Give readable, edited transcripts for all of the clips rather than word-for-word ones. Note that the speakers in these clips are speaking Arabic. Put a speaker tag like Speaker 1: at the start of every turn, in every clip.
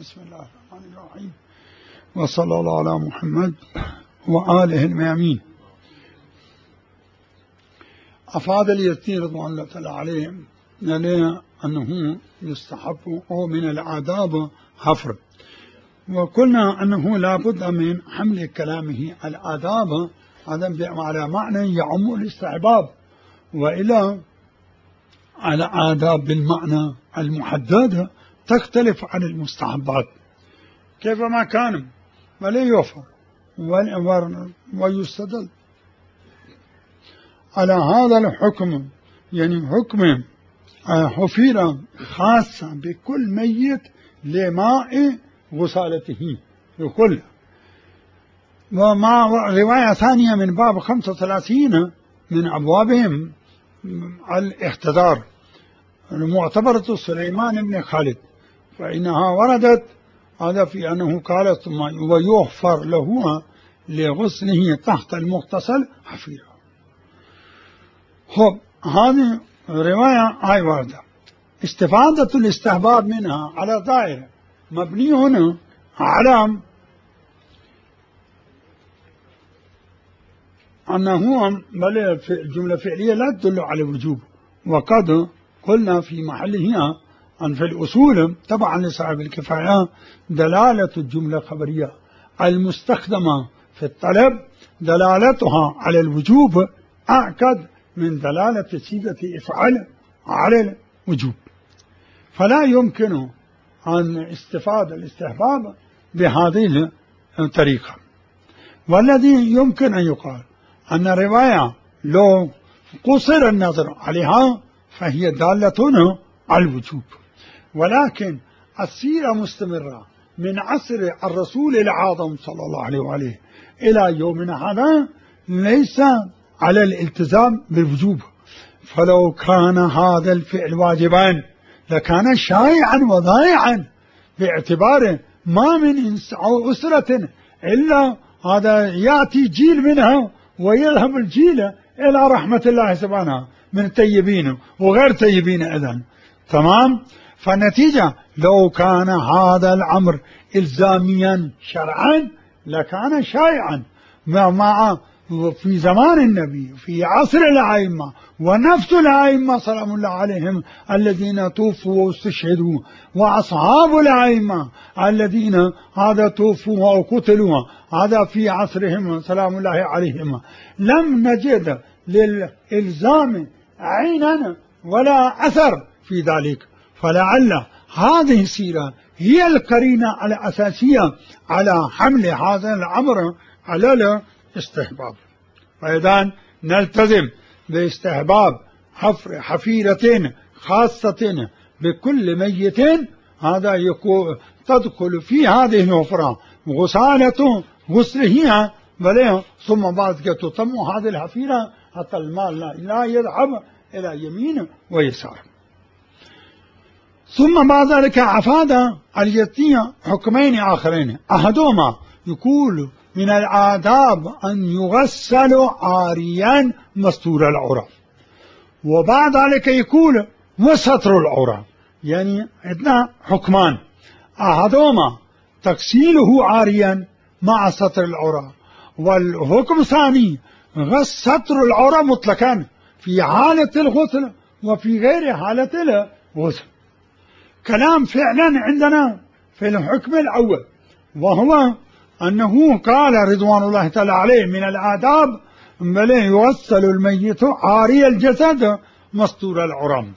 Speaker 1: بسم الله الرحمن الرحيم، وصلى الله على محمد وآله الميامين. أفاد اليزدي رضوان الله تعالى عليهم أنه يستحب من الآداب حفر، وقلنا أنه لا بد من حمل كلامه الآداب على معنى يعم الاستحباب، وإلى الآداب بالمعنى المحدد تختلف عن المستحبات كيفما كان، ولا يوفر ويستدل على هذا الحكم، يعني حكم حفيرة خاصة بكل ميت لماء غسالته بكل. ومع رواية ثانية من باب 35 من أبوابهم الاحتضار المعتبرة سليمان بن خالد، فإنها وردت هذا في أنه قال ثم ويغفر له لغسله تحت المغتسل حفيرة. هذه رواية أي واردة. استفادة الاستحباب منها على ظاهر مبني هنا على أنه بل في الجملة فعلية لا تدل على الوجوب، وقد قلنا في محلها أن في الأصول طبعا لصاحب الكفاية دلالة الجملة خبرية المستخدمة في الطلب دلالتها على الوجوب أعكد من دلالة صيغة افعل على الوجوب، فلا يمكن أن استفاد الاستحباب بهذه الطريقة. والذي يمكن أن يقال أن الرواية لو قصر النظر عليها فهي دالة على الوجوب، ولكن السيرة مستمرة من عصر الرسول العظيم صلى الله عليه وآله إلى يومنا هذا ليس على الالتزام بالوجوب، فلو كان هذا الفعل واجبا لكان شائعا وضائعا، باعتباره ما من أسرة إلا هذا يأتي جيل منها ويذهب الجيل إلى رحمة الله سبحانه من طيبين وغير طيبين إذن تمام. فالنتيجة لو كان هذا الأمر إلزاميا شرعا لكان شائعا مع في زمان النبي في عصر الأئمة ونفس الأئمة سلام الله عليهم الذين توفوا واستشهدوا، وأصحاب الأئمة الذين هذا توفوا أو قتلوا هذا في عصرهم سلام الله عليهم، لم نجد للإلزام عينا ولا أثر في ذلك. فلعل هذه السيرة هي القرينة الأساسية على حمل هذا الأمر على الاستحباب. فإذا نلتزم باستحباب حفر حفيرة خاصة بكل ميت، هذا تدخل في هذه الحفرة غسالة غسله بل ثم بعد تتم هذه الحفيرة حتى الماء لا يذهب إلى يمين ويسار. ثم بعد ذلك أفاد اليزدي حكمين آخرين، أحدهما يقول من الآداب أن يغسل عاريا مستور العورة، وبعد ذلك يقول وستر العورة، يعني عندنا حكمان، أحدهما تغسيله عاريا مع ستر العورة، والحكم الثاني ستر العورة مطلقا في حالة الغسل وفي غير حالة الغسل. كلام فعلا عندنا في الحكم الأول، وهو أنه قال رضوان الله تعالى عليه من الآداب بل يغسل الميت عاري الجسد مستور العورة.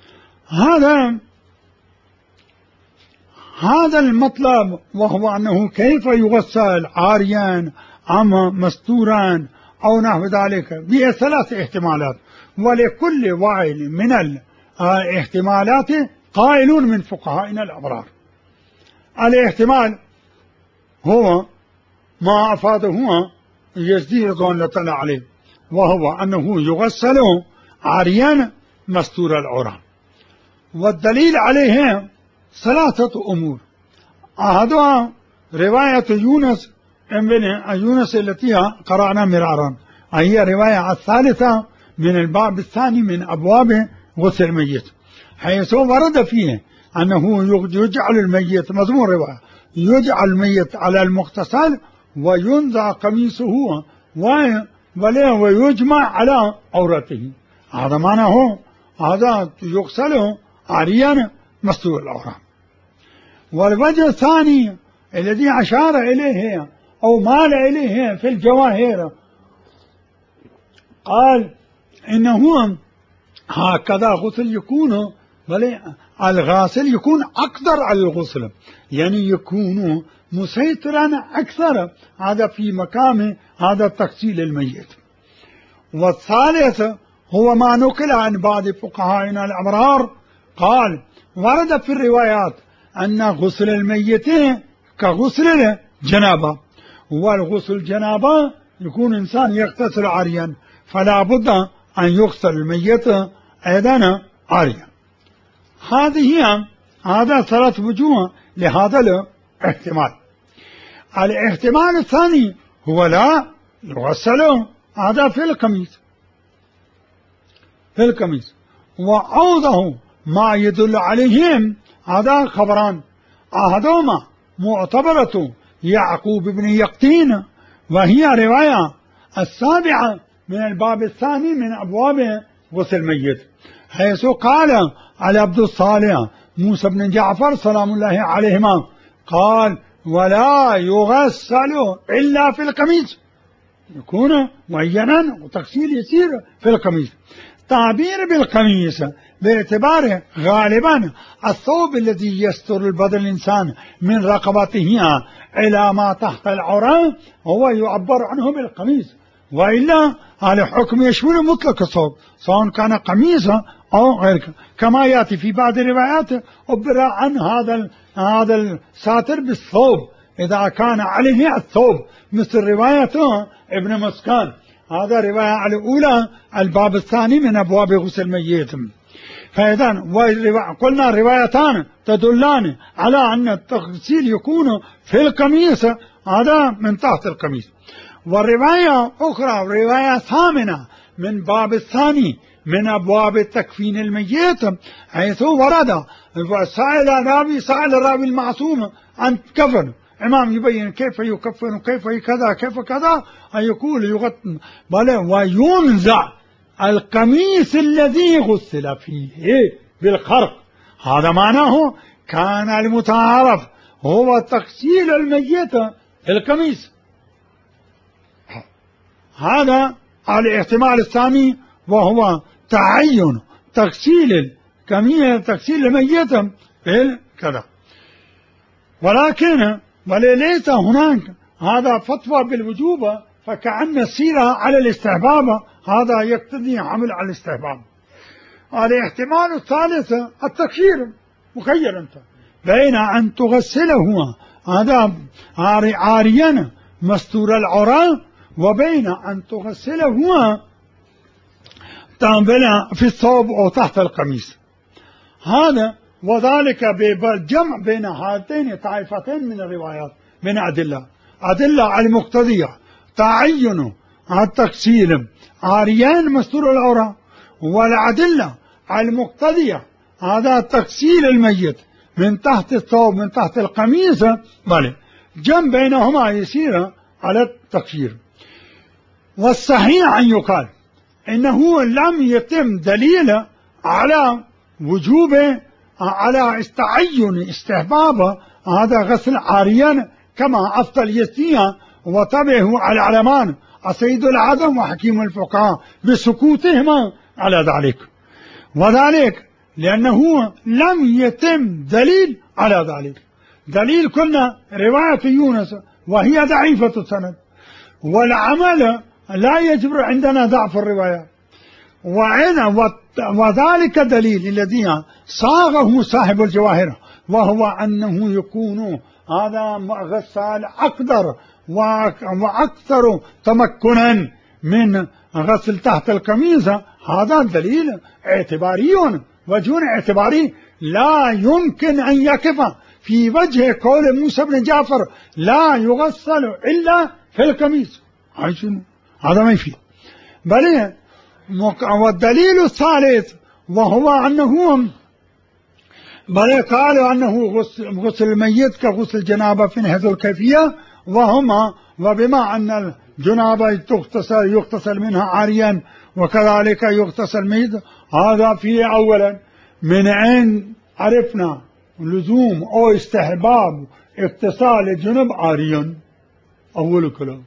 Speaker 1: هذا المطلب، وهو أنه كيف يغسل عاريا أم مستورا أو نحو ذلك، به ثلاث احتمالات، ولكل واحد من الاحتمالات قائلون من فقهائنا الأبرار. الاحتمال هو ما أفاده اليزدي رضوان الله تعالى عليه، وهو أنه يغسل عاريا مستور العورة، والدليل عليه ثلاثة أمور. أحدها رواية يونس التي قرأنا مرارا، هي رواية الثالثة من الباب الثاني من أبواب غسل الميت، حيث ورد فيه أنه يجعل الميت، مضمون رواية، يجعل الميت على المغتسل وينزع قميصه ويجمع على عورته. هذا معناه هذا يغسل عريان مستور العورة. والوجه الثاني الذي أشار إليه أو مال إليه في الجواهر قال إنه هكذا غسل يكون، بل الغاسل يكون أقدر على الغسل، يعني يكون مسيطرا أكثر، هذا في مقام هذا تغسيل الميت. والثالث هو ما نقل عن بعض فقهائنا الأبرار قال ورد في الروايات أن غسل الميت كغسل الجنابة، والغسل الجنابة يكون إنسان يغتسل عاريا، فلا بد أن يغسل الميت أيضا عاريا. هذا ثلاث وجوه لهذا الاحتمال. الاحتمال الثاني هو لا يغسل هذا في القميص، وأوضح ما يدل عليهم هذا خبران، أحدهما معتبرة يعقوب بن يقطين، وهي رواية السابعة من الباب الثاني من أبواب غسل الميت، حيث قال على عبد الصالح موسى بن جعفر سلام الله عليهما قال ولا يغسل إلا في القميص، يكون معينا وتغسيل يسير في القميص. تعبير بالقميص باعتباره غالبا الثوب الذي يستر البدن الإنسان من رقبته إلى ما تحت العورة هو يعبر عنه بالقميص، وإلا هذا حكم يشمل مطلق الثوب سواء كان قميصا أو غير، كما يأتي في بعض الروايات عبر عن هذا الساتر بالثوب إذا كان عليه الثوب، مثل رواية ابن مسكان، هذا رواية الأولى الباب الثاني من أبواب غسل الميت. فإذا قلنا روايتان تدلان على أن التغسيل يكون في القميص، هذا من تحت القميص. والرواية أخرى رواية ثامنة من باب الثاني من أبواب تكفين الميت، حيث ورد سائل الراوي المعصوم عن كفن، إمام يبين كيف يكفن وكيف كذا كيف كذا، يقول بل وينزع القميص الذي غسل فيه بالخرق. هذا معناه كان المتعارف هو تغسيل الميت القميص. هذا الاحتمال الثاني وهو تعين تغسيل الميت بالكذا. ولكن وليس هناك هذا فتوى بالوجوب، فكأن السيرة على الاستحباب، هذا يقتضي حمل على الاستحباب. الاحتمال الثالث التكفير، مخير أنت بين أن تغسله هذا عاريا مستور العورة وبين أن تغسله في الثوب أو تحت القميص. هذا وذلك بالجمع بين هاتين طائفتين من الروايات من أدلة المقتضية تعين التغسيل عاريان مستور العورة، والأدلة المقتضية هذا تغسيل الميت من تحت الثوب من تحت القميص، بل جمع بينهما يسير على التكفير. والصحيح أن يقال إنه لم يتم دليل على وجوب على تعين استحباب هذا غسل عاريا كما أفضل يسيا وتبعه على العلمان السيد العظم وحكيم الفقهاء بسكوتهما على ذلك، وذلك لأنه لم يتم دليل على ذلك. دليل كنا رواية يونس وهي ضعيفة السند، والعمل لا يجبر عندنا ضعف الرواية، وذلك دليل الذي صاغه صاحب الجواهر، وهو أنه يكون هذا غسال أقدر وأكثر تمكنا من غسل تحت القميص. هذا دليل اعتباري، وجه اعتباري لا يمكن أن يقف في وجه قول موسى بن جعفر لا يغسل إلا في القميص، هذا ما يفيد. بل والدليل الثالث وهو أنه بل قالوا أنه غسل الميت كغسل الجنابة في هذه الكيفية، وبما أن الجنابة يغتسل منها عاريا وكذلك يغتسل الميت، هذا فيه أولا من أين عرفنا لزوم أو استحباب اغتسال الجنب عاريا؟ أول كلام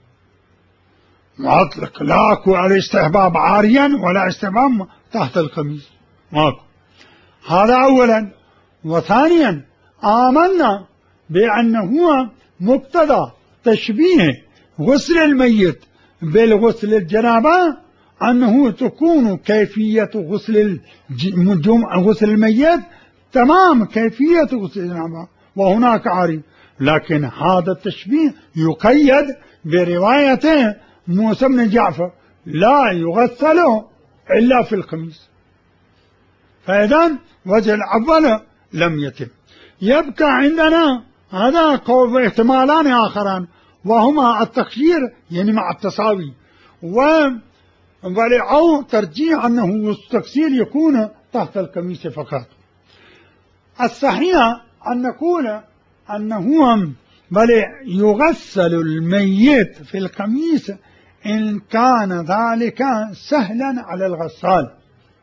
Speaker 1: مطلق، لا أكو على استحباب عاريا ولا استحباب تحت القميص، ماكو. هذا أولا. وثانيا آمنا بأنه مقتضى تشبيه غسل الميت بالغسل الجنابة أنه تكون كيفية غسل الميت تمام كيفية غسل الجنابة وهناك عاري، لكن هذا التشبيه يقيد برواية موسى بن جعفر لا يغسل إلا في القميص، فإذن وجه الأول لم يتم. يبقى عندنا هذا قول احتمالان آخران، وهما التخيير يعني مع التساوي، أو ترجيح أنه التكسير يكون تحت القميص فقط. الصحيح أن نقول أنه بل يغسل الميت في القميص إن كان ذلك سهلا على الغسال،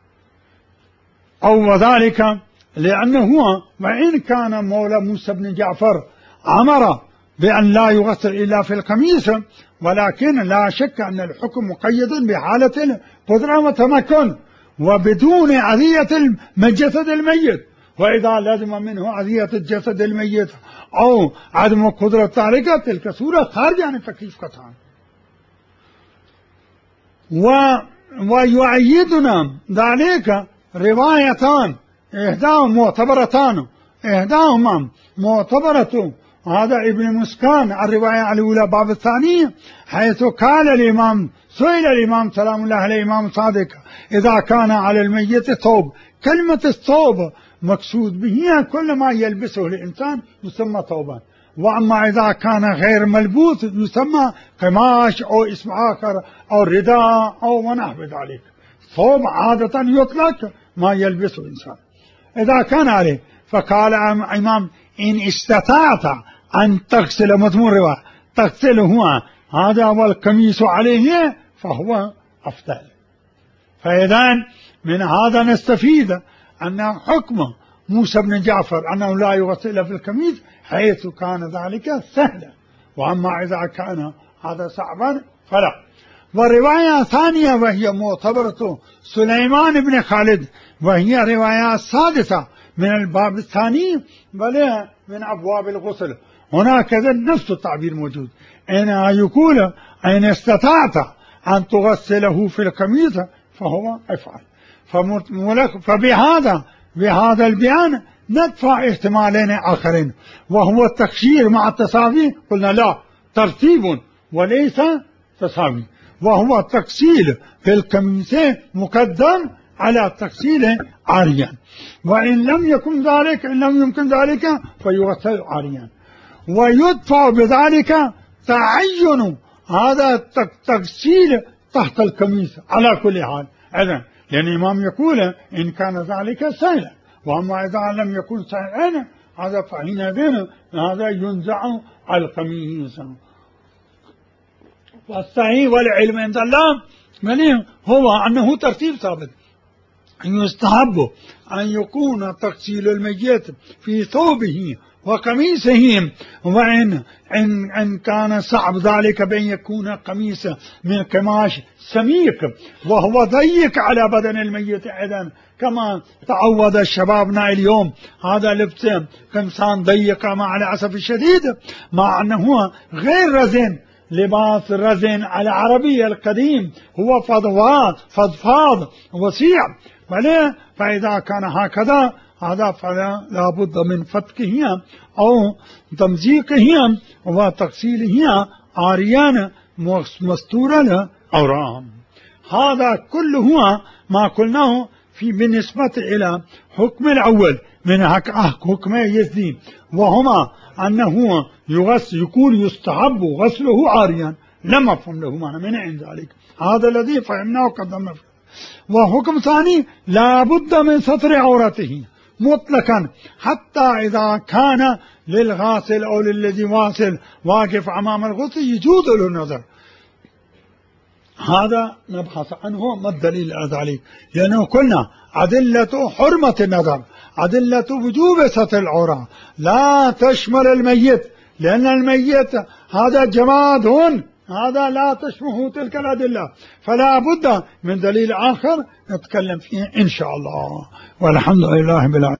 Speaker 1: أو ذلك لأنه وإن كان مولى موسى بن جعفر أمر بأن لا يغسل إلا في القميص، ولكن لا شك أن الحكم مقيد بحالة القدرة والتمكن وبدون أذية جسد الميت، وإذا لازم منه أذية الجسد الميت أو عدم قدرة تاركة تلك صورة خارجة عن التكليف قطعا. ويؤيدنا ذلك روايتان إحداهما معتبرة هذا ابن مسكان الرواية الأولى باب الثاني، حيث قال الإمام سئل الإمام سلام الله عليه الإمام صادق إذا كان على الميت ثوب، كلمة الثوب مقصود به كل ما يلبسه الإنسان يسمى ثوبا، وأما إذا كان غير ملبوس يسمى قماش أو اسم آخر أو رداء أو ونحو ذلك. ثوب عادة يطلق ما يلبسه الإنسان إذا كان عليه. فقال الإمام إن استطعت أن تغسل مضمون رواية تغسله هذا والقميص عليه فهو أفضل. فإذا من هذا نستفيد أن حكم موسى بن جعفر أنه لا يغسل في القميص حيث كان ذلك سهلا، وأما إذا كان هذا صعبا فلا. ورواية ثانية وهي معتبرة سليمان بن خالد، وهي رواية سادسة من الباب الثاني بل من أبواب الغسل، هناك نفس التعبير موجود، إن يقول إن استطعت أن تغسله في القميص فهو افعل. بهذا البيان ندفع احتمالين آخرين، وهو التخيير مع التساوي، قلنا لا ترتيب وليس تساوي، وهو التغسيل في القميص مقدم على التغسيل عاريا، وإن لم يكن ذلك إن لم يمكن ذلك فيغسل عاريا. ويدفع بذلك تعين هذا التغسيل تحت القميص على كل حال، لأن الإمام يقول إن كان ذلك سهلا، وأما إذا لم يكن سهلا هذا فحينئذ هذا ينزع القميص. والصحيح والعلم عند الله هو أنه ترتيب ثابت، أن يستحب أن يكون تغسيل الميت في ثوبه وقميصه، وإن كان صعب ذلك بأن يكون قميص من قماش سميك وهو ضيق على بدن الميت أيضا، كما تعود شبابنا اليوم هذا لبس قمصان ضيقة مع الأسف الشديد، مع أنه غير رزين. لباس رزين على العربي القديم هو فضفاض وسيع، فإذا كان هكذا هذا فلا لابد من فتكه أو تمزيقه وتغسيله عاريان مستورا أوراهم. هذا كله ما قلناه بالنسبة إلى حكم الأول من حكم يزيد، وهما أنه يكون يستحب غسله عاريا، لم أفهم له معنى من عند ذلك، هذا الذي فهمناه قدمنا. وحكم ثاني لا بد من ستر عورته، مطلقا، حتى إذا كان للغاسل أو للذي واصل واقف أمام الغسل يجوز له النظر. هذا نبحث عنه ما الدليل على ذلك، لأنه قلنا أدلة حرمة النظر، أدلة وجوب ستر العورة لا تشمل الميت، لأن الميت هذا جماد، هذا لا تشمله تلك الأدلة، فلا بد من دليل آخر نتكلم فيه إن شاء الله، والحمد لله بالعالمين.